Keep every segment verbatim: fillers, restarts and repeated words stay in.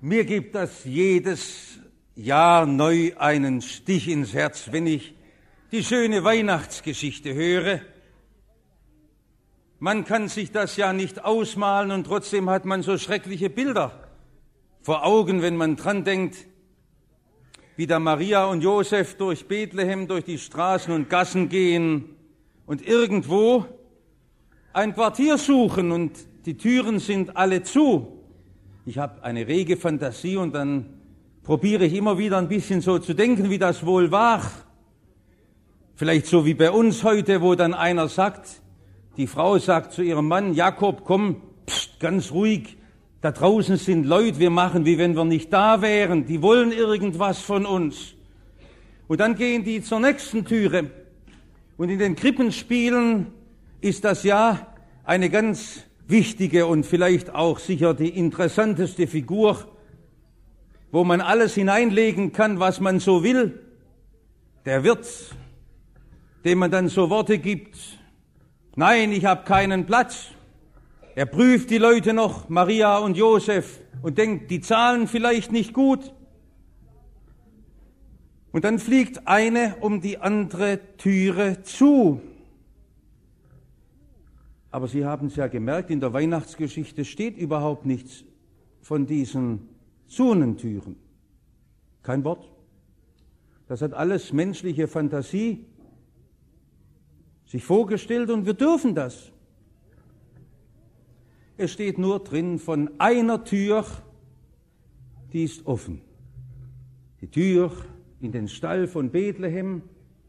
Mir gibt das jedes Jahr neu einen Stich ins Herz, wenn ich die schöne Weihnachtsgeschichte höre. Man kann sich das ja nicht ausmalen und trotzdem hat man so schreckliche Bilder vor Augen, wenn man dran denkt, wie da Maria und Josef durch Bethlehem, durch die Straßen und Gassen gehen und irgendwo ein Quartier suchen und die Türen sind alle zu. Ich habe eine rege Fantasie und dann probiere ich immer wieder ein bisschen so zu denken, wie das wohl war. Vielleicht so wie bei uns heute, wo dann einer sagt, die Frau sagt zu ihrem Mann, Jakob, komm, pst, ganz ruhig, da draußen sind Leute, wir machen, wie wenn wir nicht da wären, die wollen irgendwas von uns. Und dann gehen die zur nächsten Türe. Und in den Krippenspielen ist das ja eine ganz wichtige und vielleicht auch sicher die interessanteste Figur, wo man alles hineinlegen kann, was man so will. Der Wirt, dem man dann so Worte gibt, nein, ich habe keinen Platz. Er prüft die Leute noch, Maria und Josef, und denkt, die zahlen vielleicht nicht gut. Und dann fliegt eine um die andere Türe zu. Aber Sie haben es ja gemerkt, in der Weihnachtsgeschichte steht überhaupt nichts von diesen Zonentüren. Kein Wort. Das hat alles menschliche Fantasie sich vorgestellt und wir dürfen das. Es steht nur drin von einer Tür, die ist offen. Die Tür in den Stall von Bethlehem.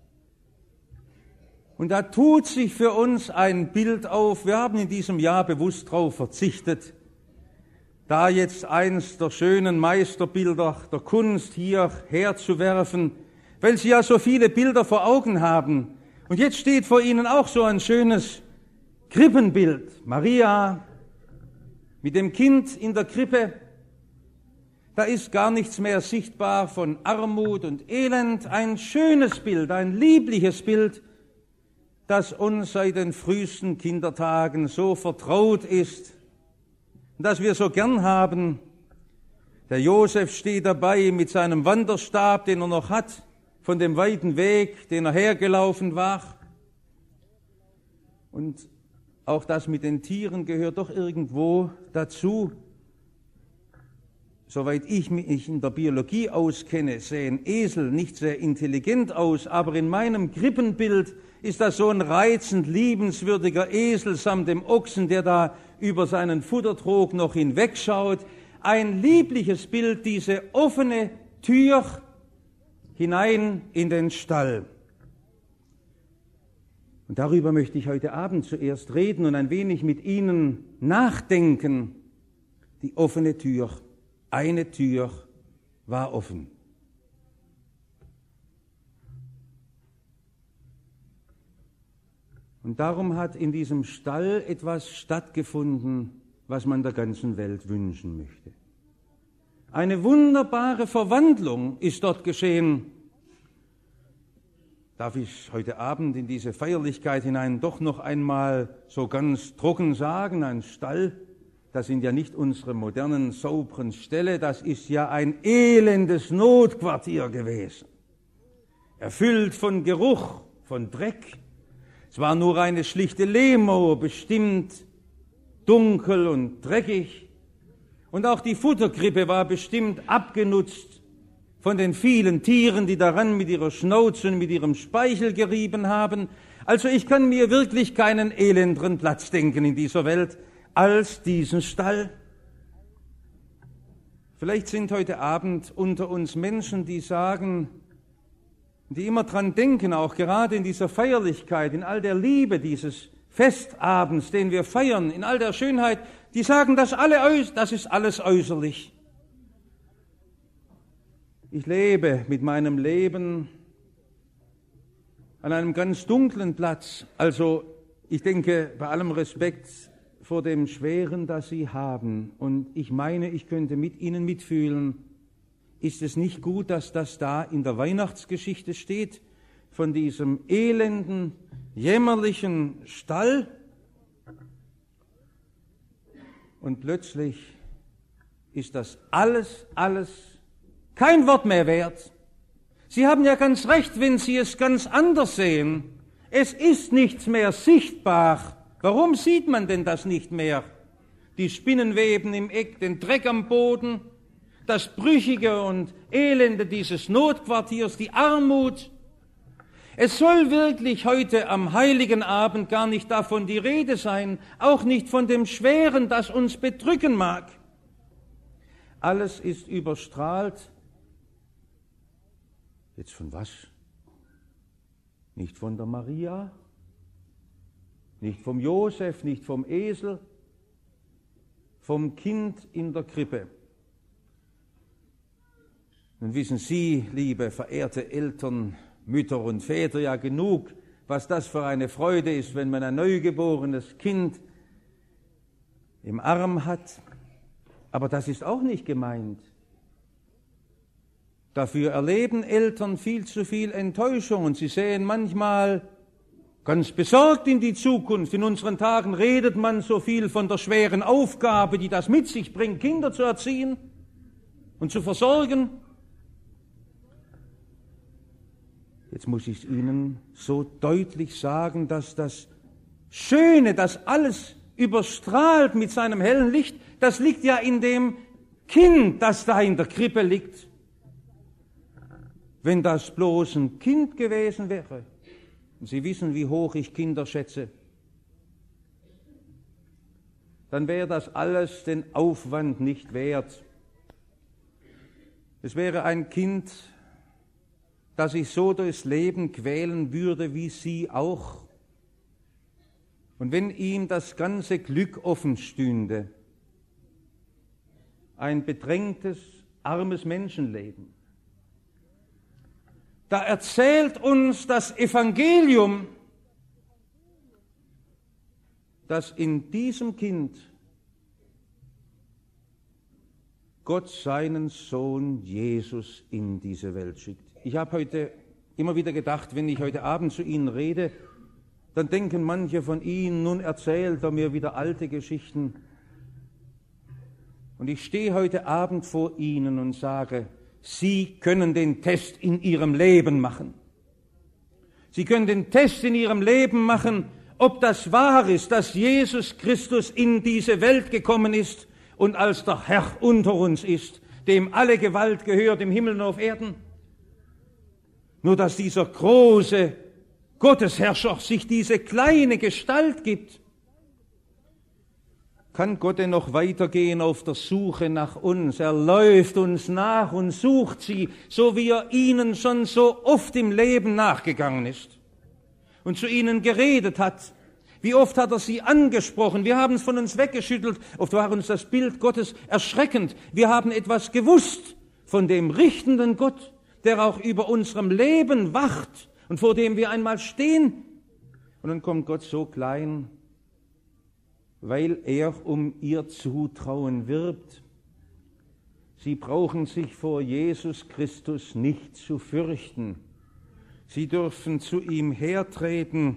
Und da tut sich für uns ein Bild auf. Wir haben in diesem Jahr bewusst darauf verzichtet, da jetzt eins der schönen Meisterbilder der Kunst hier herzuwerfen, weil Sie ja so viele Bilder vor Augen haben. Und jetzt steht vor Ihnen auch so ein schönes Krippenbild. Maria mit dem Kind in der Krippe. Da ist gar nichts mehr sichtbar von Armut und Elend. Ein schönes Bild, ein liebliches Bild, das uns seit den frühesten Kindertagen so vertraut ist, das wir so gern haben. Der Josef steht dabei mit seinem Wanderstab, den er noch hat, von dem weiten Weg, den er hergelaufen war. Und auch das mit den Tieren gehört doch irgendwo dazu. Soweit ich mich in der Biologie auskenne, sehen Esel nicht sehr intelligent aus, aber in meinem Krippenbild ist das so ein reizend liebenswürdiger Esel samt dem Ochsen, der da über seinen Futtertrog noch hinwegschaut. Ein liebliches Bild, diese offene Tür hinein in den Stall. Und darüber möchte ich heute Abend zuerst reden und ein wenig mit Ihnen nachdenken. Die offene Tür, eine Tür war offen. Und darum hat in diesem Stall etwas stattgefunden, was man der ganzen Welt wünschen möchte. Eine wunderbare Verwandlung ist dort geschehen. Darf ich heute Abend in diese Feierlichkeit hinein doch noch einmal so ganz trocken sagen, ein Stall, das sind ja nicht unsere modernen, sauberen Ställe, das ist ja ein elendes Notquartier gewesen. Erfüllt von Geruch, von Dreck. Es war nur eine schlichte Lehmmauer, bestimmt dunkel und dreckig. Und auch die Futterkrippe war bestimmt abgenutzt von den vielen Tieren, die daran mit ihrer Schnauze und mit ihrem Speichel gerieben haben. Also ich kann mir wirklich keinen elenderen Platz denken in dieser Welt als diesen Stall. Vielleicht sind heute Abend unter uns Menschen, die sagen, die immer dran denken, auch gerade in dieser Feierlichkeit, in all der Liebe dieses Festabends, den wir feiern, in all der Schönheit, die sagen, das, alle, das ist alles äußerlich. Ich lebe mit meinem Leben an einem ganz dunklen Platz. Also ich denke, bei allem Respekt vor dem Schweren, das Sie haben, und ich meine, ich könnte mit Ihnen mitfühlen, ist es nicht gut, dass das da in der Weihnachtsgeschichte steht, von diesem elenden, jämmerlichen Stall? Und plötzlich ist das alles, alles kein Wort mehr wert. Sie haben ja ganz recht, wenn Sie es ganz anders sehen. Es ist nichts mehr sichtbar. Warum sieht man denn das nicht mehr? Die Spinnenweben im Eck, den Dreck am Boden, das Brüchige und Elende dieses Notquartiers, die Armut. Es soll wirklich heute am heiligen Abend gar nicht davon die Rede sein, auch nicht von dem Schweren, das uns bedrücken mag. Alles ist überstrahlt. Jetzt von was? Nicht von der Maria, nicht vom Josef, nicht vom Esel, vom Kind in der Krippe. Nun wissen Sie, liebe verehrte Eltern, Mütter und Väter, ja genug, was das für eine Freude ist, wenn man ein neugeborenes Kind im Arm hat. Aber das ist auch nicht gemeint. Dafür erleben Eltern viel zu viel Enttäuschung und sie sehen manchmal ganz besorgt in die Zukunft. In unseren Tagen redet man so viel von der schweren Aufgabe, die das mit sich bringt, Kinder zu erziehen und zu versorgen. Jetzt muss ich es Ihnen so deutlich sagen, dass das Schöne, das alles überstrahlt mit seinem hellen Licht, das liegt ja in dem Kind, das da in der Krippe liegt. Wenn das bloß ein Kind gewesen wäre, und Sie wissen, wie hoch ich Kinder schätze, dann wäre das alles den Aufwand nicht wert. Es wäre ein Kind, das sich so durchs Leben quälen würde, wie Sie auch. Und wenn ihm das ganze Glück offen stünde, ein bedrängtes, armes Menschenleben, da erzählt uns das Evangelium, dass in diesem Kind Gott seinen Sohn Jesus in diese Welt schickt. Ich habe heute immer wieder gedacht, wenn ich heute Abend zu Ihnen rede, dann denken manche von Ihnen, nun erzählt er mir wieder alte Geschichten. Und ich stehe heute Abend vor Ihnen und sage, Sie können den Test in Ihrem Leben machen. Sie können den Test in Ihrem Leben machen, ob das wahr ist, dass Jesus Christus in diese Welt gekommen ist und als der Herr unter uns ist, dem alle Gewalt gehört im Himmel und auf Erden. Nur dass dieser große Gottesherrscher sich diese kleine Gestalt gibt, kann Gott denn noch weitergehen auf der Suche nach uns. Er läuft uns nach und sucht sie, so wie er ihnen schon so oft im Leben nachgegangen ist und zu ihnen geredet hat. Wie oft hat er sie angesprochen? Wir haben es von uns weggeschüttelt. Oft war uns das Bild Gottes erschreckend. Wir haben etwas gewusst von dem richtenden Gott, der auch über unserem Leben wacht und vor dem wir einmal stehen. Und dann kommt Gott so klein, weil er um ihr Zutrauen wirbt. Sie brauchen sich vor Jesus Christus nicht zu fürchten. Sie dürfen zu ihm hertreten.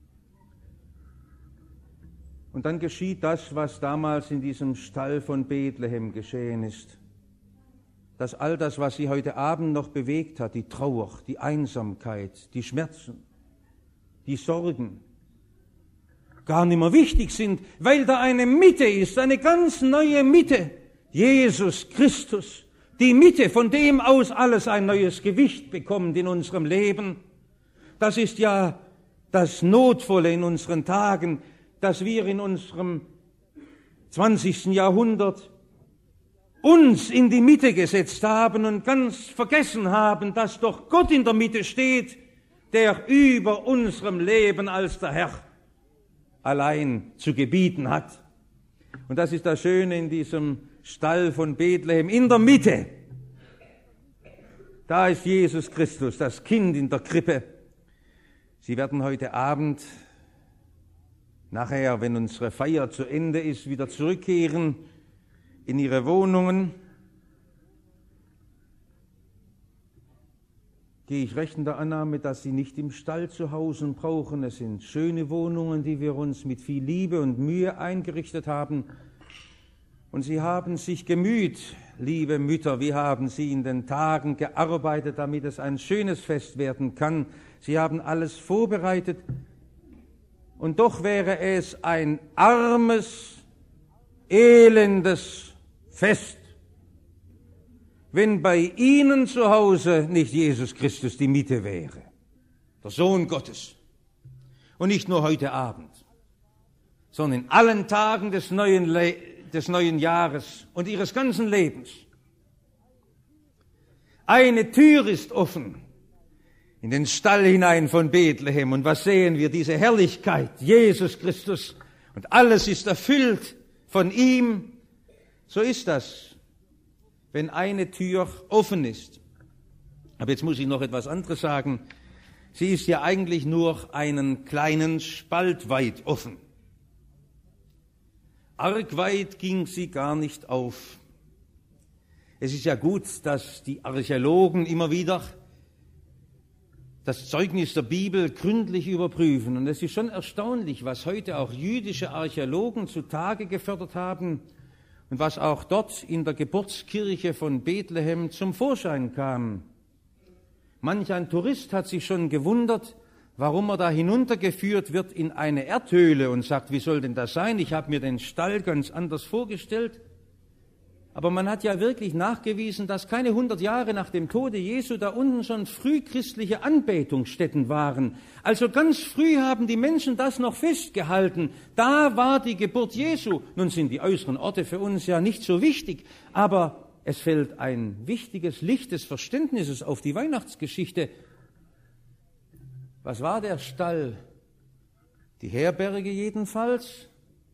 Und dann geschieht das, was damals in diesem Stall von Bethlehem geschehen ist. Dass all das, was sie heute Abend noch bewegt hat, die Trauer, die Einsamkeit, die Schmerzen, die Sorgen, gar nicht mehr wichtig sind, weil da eine Mitte ist, eine ganz neue Mitte. Jesus Christus, die Mitte, von dem aus alles ein neues Gewicht bekommt in unserem Leben. Das ist ja das Notvolle in unseren Tagen, dass wir in unserem zwanzigsten Jahrhundert uns in die Mitte gesetzt haben und ganz vergessen haben, dass doch Gott in der Mitte steht, der über unserem Leben als der Herr allein zu gebieten hat. Und das ist das Schöne in diesem Stall von Bethlehem. In der Mitte, da ist Jesus Christus, das Kind in der Krippe. Sie werden heute Abend, nachher, wenn unsere Feier zu Ende ist, wieder zurückkehren in ihre Wohnungen. Gehe ich recht in der Annahme, dass Sie nicht im Stall zu Hause brauchen. Es sind schöne Wohnungen, die wir uns mit viel Liebe und Mühe eingerichtet haben. Und sie haben sich gemüht, liebe Mütter, wie haben sie in den Tagen gearbeitet, damit es ein schönes Fest werden kann. Sie haben alles vorbereitet. Und doch wäre es ein armes, elendes Fest, wenn bei ihnen zu Hause nicht Jesus Christus die Mitte wäre, der Sohn Gottes. Und nicht nur heute Abend, sondern in allen Tagen des neuen, Le- des neuen Jahres und ihres ganzen Lebens. Eine Tür ist offen in den Stall hinein von Bethlehem. Und was sehen wir? Diese Herrlichkeit, Jesus Christus. Und alles ist erfüllt von ihm. So ist das, wenn eine Tür offen ist. Aber jetzt muss ich noch etwas anderes sagen. Sie ist ja eigentlich nur einen kleinen Spalt weit offen. Arg weit ging sie gar nicht auf. Es ist ja gut, dass die Archäologen immer wieder das Zeugnis der Bibel gründlich überprüfen. Und es ist schon erstaunlich, was heute auch jüdische Archäologen zutage gefördert haben und was auch dort in der Geburtskirche von Bethlehem zum Vorschein kam. Manch ein Tourist hat sich schon gewundert, warum er da hinuntergeführt wird in eine Erdhöhle und sagt, wie soll denn das sein? Ich habe mir den Stall ganz anders vorgestellt. Aber man hat ja wirklich nachgewiesen, dass keine hundert Jahre nach dem Tode Jesu da unten schon frühchristliche Anbetungsstätten waren. Also ganz früh haben die Menschen das noch festgehalten. Da war die Geburt Jesu. Nun sind die äußeren Orte für uns ja nicht so wichtig, aber es fällt ein wichtiges Licht des Verständnisses auf die Weihnachtsgeschichte. Was war der Stall? Die Herberge jedenfalls?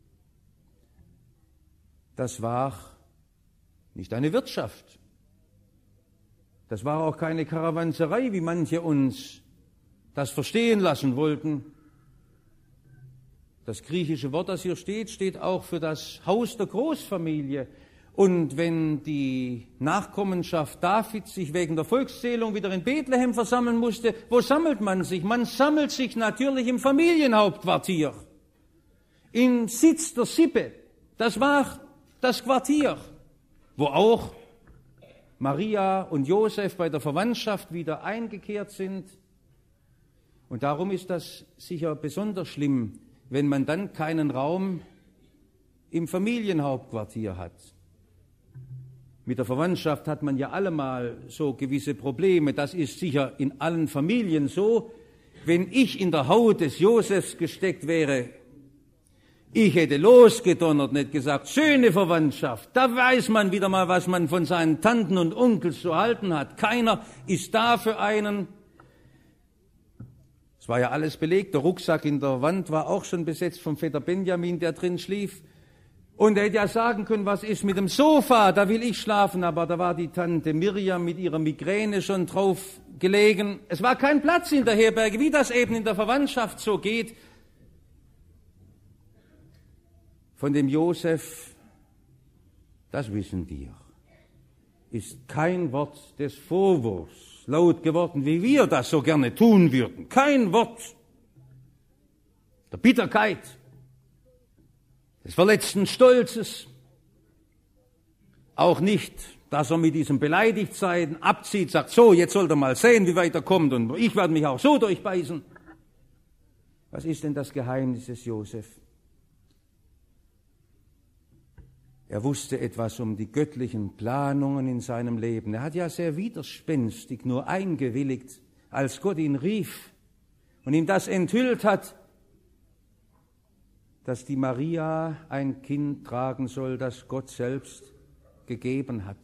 Das war nicht eine Wirtschaft. Das war auch keine Karawanserei, wie manche uns das verstehen lassen wollten. Das griechische Wort, das hier steht, steht auch für das Haus der Großfamilie. Und wenn die Nachkommenschaft Davids sich wegen der Volkszählung wieder in Bethlehem versammeln musste, wo sammelt man sich? Man sammelt sich natürlich im Familienhauptquartier, im Sitz der Sippe. Das war das Quartier, wo auch Maria und Josef bei der Verwandtschaft wieder eingekehrt sind. Und darum ist das sicher besonders schlimm, wenn man dann keinen Raum im Familienhauptquartier hat. Mit der Verwandtschaft hat man ja allemal so gewisse Probleme. Das ist sicher in allen Familien so. Wenn ich in der Haut des Josefs gesteckt wäre, ich hätte losgedonnert, nicht gesagt, schöne Verwandtschaft. Da weiß man wieder mal, was man von seinen Tanten und Onkels zu halten hat. Keiner ist da für einen. Es war ja alles belegt. Der Rucksack in der Wand war auch schon besetzt vom Vetter Benjamin, der drin schlief. Und er hätte ja sagen können, was ist mit dem Sofa, da will ich schlafen, aber da war die Tante Miriam mit ihrer Migräne schon drauf gelegen. Es war kein Platz in der Herberge, wie das eben in der Verwandtschaft so geht. Von dem Josef, das wissen wir, ist kein Wort des Vorwurfs laut geworden, wie wir das so gerne tun würden. Kein Wort der Bitterkeit, des verletzten Stolzes, auch nicht, dass er mit diesem Beleidigtsein abzieht, sagt, so, jetzt sollt ihr mal sehen, wie weit er kommt und ich werde mich auch so durchbeißen. Was ist denn das Geheimnis des Josef? Er wusste etwas um die göttlichen Planungen in seinem Leben. Er hat ja sehr widerspenstig nur eingewilligt, als Gott ihn rief und ihm das enthüllt hat, dass die Maria ein Kind tragen soll, das Gott selbst gegeben hat.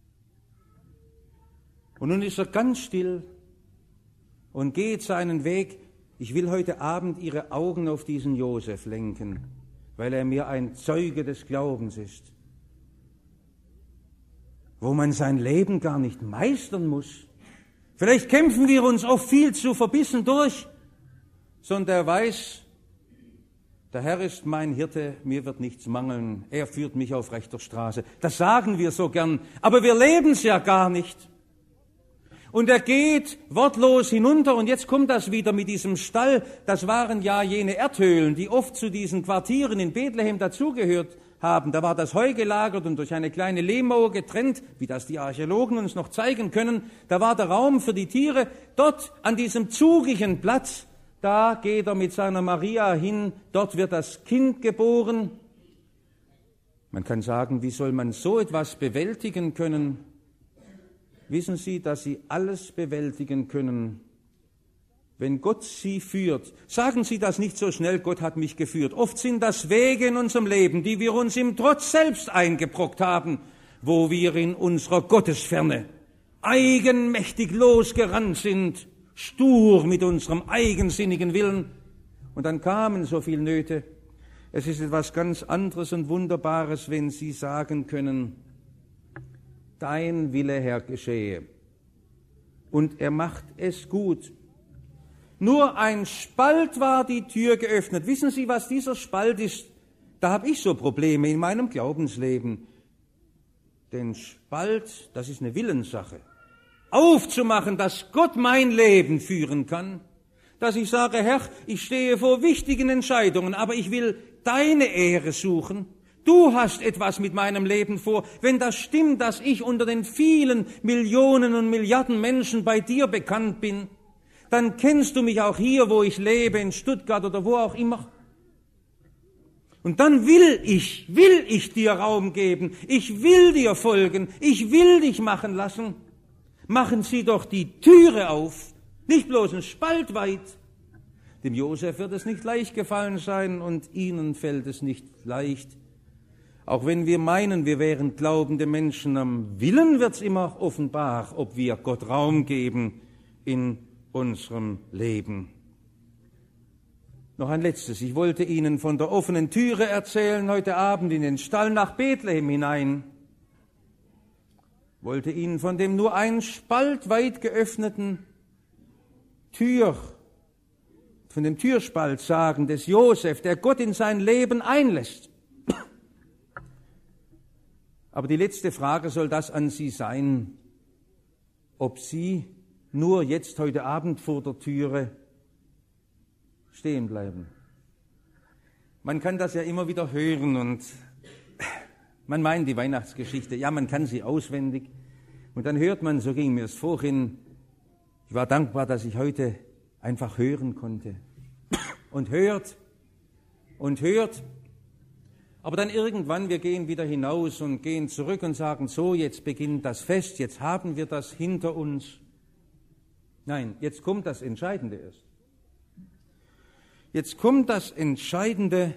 Und nun ist er ganz still und geht seinen Weg. Ich will heute Abend Ihre Augen auf diesen Josef lenken, weil er mir ein Zeuge des Glaubens ist, wo man sein Leben gar nicht meistern muss. Vielleicht kämpfen wir uns oft viel zu verbissen durch, sondern er weiß, der Herr ist mein Hirte, mir wird nichts mangeln, er führt mich auf rechter Straße. Das sagen wir so gern, aber wir leben es ja gar nicht. Und er geht wortlos hinunter und jetzt kommt das wieder mit diesem Stall. Das waren ja jene Erdhöhlen, die oft zu diesen Quartieren in Bethlehem dazugehört haben. Da war das Heu gelagert und durch eine kleine Lehmmauer getrennt, wie das die Archäologen uns noch zeigen können. Da war der Raum für die Tiere. Dort an diesem zugigen Platz, da geht er mit seiner Maria hin. Dort wird das Kind geboren. Man kann sagen, wie soll man so etwas bewältigen können? Wissen Sie, dass Sie alles bewältigen können, wenn Gott Sie führt. Sagen Sie das nicht so schnell, Gott hat mich geführt. Oft sind das Wege in unserem Leben, die wir uns im Trotz selbst eingebrockt haben, wo wir in unserer Gottesferne eigenmächtig losgerannt sind, stur mit unserem eigensinnigen Willen. Und dann kamen so viele Nöte. Es ist etwas ganz anderes und Wunderbares, wenn Sie sagen können, dein Wille, Herr, geschehe. Und er macht es gut. Nur ein Spalt war die Tür geöffnet. Wissen Sie, was dieser Spalt ist? Da habe ich so Probleme in meinem Glaubensleben. Den Spalt, das ist eine Willenssache. Aufzumachen, dass Gott mein Leben führen kann. Dass ich sage, Herr, ich stehe vor wichtigen Entscheidungen, aber ich will deine Ehre suchen. Du hast etwas mit meinem Leben vor. Wenn das stimmt, dass ich unter den vielen Millionen und Milliarden Menschen bei dir bekannt bin, dann kennst du mich auch hier, wo ich lebe, in Stuttgart oder wo auch immer. Und dann will ich, will ich dir Raum geben. Ich will dir folgen. Ich will dich machen lassen. Machen Sie doch die Türe auf, nicht bloß einen Spalt weit. Dem Josef wird es nicht leicht gefallen sein und Ihnen fällt es nicht leicht. Auch wenn wir meinen, wir wären glaubende Menschen, am Willen wird's immer offenbar, ob wir Gott Raum geben in unserem Leben. Noch ein letztes. Ich wollte Ihnen von der offenen Türe erzählen heute Abend in den Stall nach Bethlehem hinein. Wollte Ihnen von dem nur ein Spalt weit geöffneten Tür, von dem Türspalt sagen des Josef, der Gott in sein Leben einlässt. Aber die letzte Frage soll das an Sie sein, ob Sie nur jetzt heute Abend vor der Türe stehen bleiben. Man kann das ja immer wieder hören und man meint die Weihnachtsgeschichte, ja, man kann sie auswendig. Und dann hört man, so ging mir es vorhin, ich war dankbar, dass ich heute einfach hören konnte. Und hört und hört. Aber dann irgendwann, wir gehen wieder hinaus und gehen zurück und sagen, so, jetzt beginnt das Fest, jetzt haben wir das hinter uns. Nein, jetzt kommt das Entscheidende erst. Jetzt kommt das Entscheidende,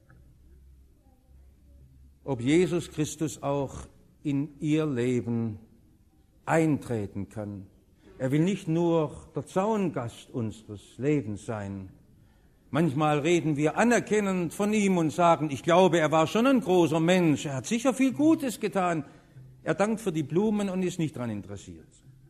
ob Jesus Christus auch in Ihr Leben eintreten kann. Er will nicht nur der Zaungast unseres Lebens sein. Manchmal reden wir anerkennend von ihm und sagen, ich glaube, er war schon ein großer Mensch, er hat sicher viel Gutes getan. Er dankt für die Blumen und ist nicht daran interessiert.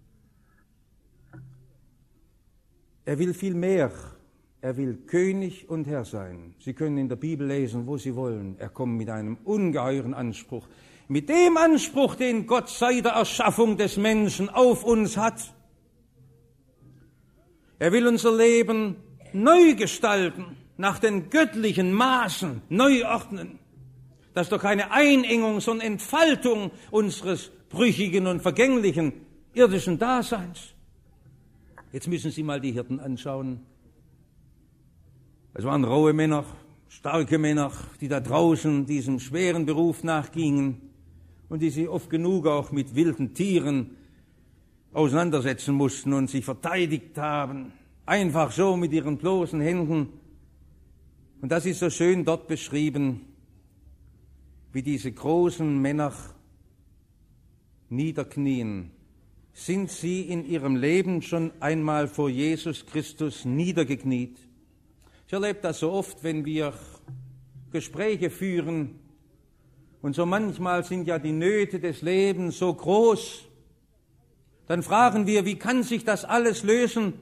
Er will viel mehr. Er will König und Herr sein. Sie können in der Bibel lesen, wo Sie wollen. Er kommt mit einem ungeheuren Anspruch. Mit dem Anspruch, den Gott seit der Erschaffung des Menschen auf uns hat. Er will unser Leben neu gestalten, nach den göttlichen Maßen neu ordnen. Das ist doch keine Einengung, sondern Entfaltung unseres brüchigen und vergänglichen irdischen Daseins. Jetzt müssen Sie mal die Hirten anschauen. Es waren rohe Männer, starke Männer, die da draußen diesem schweren Beruf nachgingen und die sich oft genug auch mit wilden Tieren auseinandersetzen mussten und sich verteidigt haben. Einfach so mit ihren bloßen Händen. Und das ist so schön dort beschrieben, wie diese großen Männer niederknien. Sind Sie in Ihrem Leben schon einmal vor Jesus Christus niedergekniet? Ich erlebe das so oft, wenn wir Gespräche führen. Und so manchmal sind ja die Nöte des Lebens so groß. Dann fragen wir, wie kann sich das alles lösen?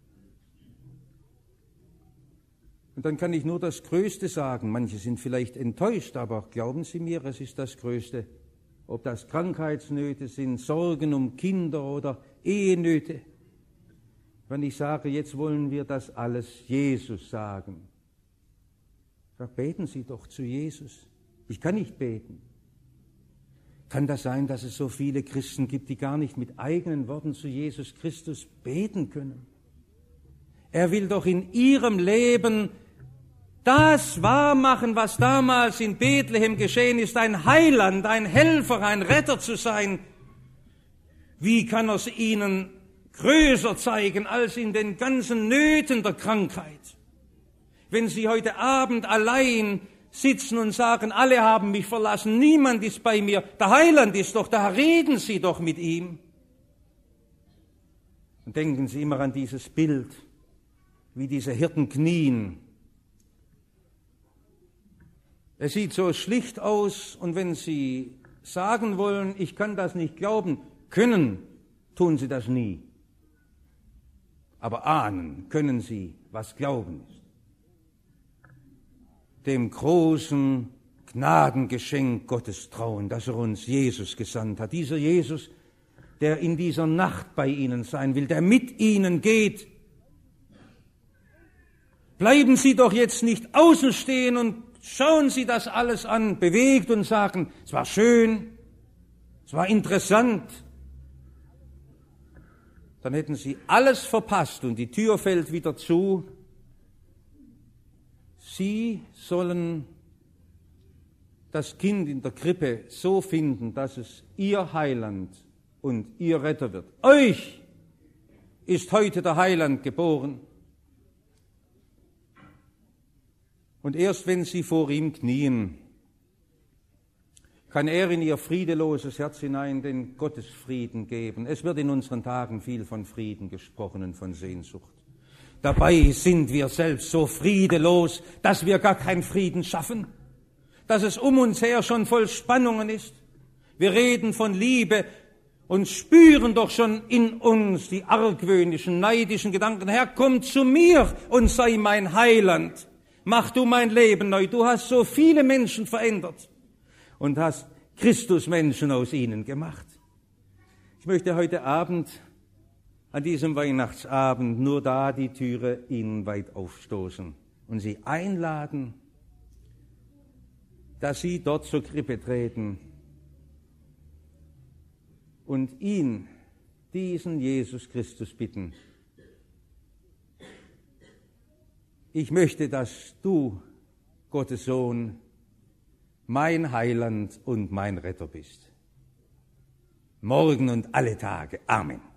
Und dann kann ich nur das Größte sagen. Manche sind vielleicht enttäuscht, aber glauben Sie mir, es ist das Größte. Ob das Krankheitsnöte sind, Sorgen um Kinder oder Ehenöte. Wenn ich sage, jetzt wollen wir das alles Jesus sagen. Sag, beten Sie doch zu Jesus. Ich kann nicht beten. Kann das sein, dass es so viele Christen gibt, die gar nicht mit eigenen Worten zu Jesus Christus beten können? Er will doch in ihrem Leben das wahrmachen, was damals in Bethlehem geschehen ist, ein Heiland, ein Helfer, ein Retter zu sein. Wie kann er es ihnen größer zeigen als in den ganzen Nöten der Krankheit? Wenn sie heute Abend allein sitzen und sagen, alle haben mich verlassen, niemand ist bei mir, der Heiland ist doch da, reden Sie doch mit ihm. Und denken Sie immer an dieses Bild, wie diese Hirten knien. Es sieht so schlicht aus, und wenn Sie sagen wollen, ich kann das nicht glauben, können, tun Sie das nie. Aber ahnen können Sie, was Glauben ist. Dem großen Gnadengeschenk Gottes trauen, dass er uns Jesus gesandt hat. Dieser Jesus, der in dieser Nacht bei Ihnen sein will, der mit Ihnen geht. Bleiben Sie doch jetzt nicht außen stehen und schauen Sie das alles an, bewegt und sagen, es war schön, es war interessant. Dann hätten Sie alles verpasst und die Tür fällt wieder zu. Sie sollen das Kind in der Krippe so finden, dass es Ihr Heiland und Ihr Retter wird. Euch ist heute der Heiland geboren. Und erst wenn Sie vor ihm knien, kann er in Ihr friedeloses Herz hinein den Gottesfrieden geben. Es wird in unseren Tagen viel von Frieden gesprochen und von Sehnsucht. Dabei sind wir selbst so friedelos, dass wir gar keinen Frieden schaffen, dass es um uns her schon voll Spannungen ist. Wir reden von Liebe und spüren doch schon in uns die argwöhnischen, neidischen Gedanken. Herr, komm zu mir und sei mein Heiland. Mach du mein Leben neu. Du hast so viele Menschen verändert und hast Christusmenschen aus ihnen gemacht. Ich möchte heute Abend an diesem Weihnachtsabend nur da die Türe ihnen weit aufstoßen und sie einladen, dass sie dort zur Krippe treten und ihn, diesen Jesus Christus, bitten. Ich möchte, dass du, Gottes Sohn, mein Heiland und mein Retter bist. Morgen und alle Tage. Amen.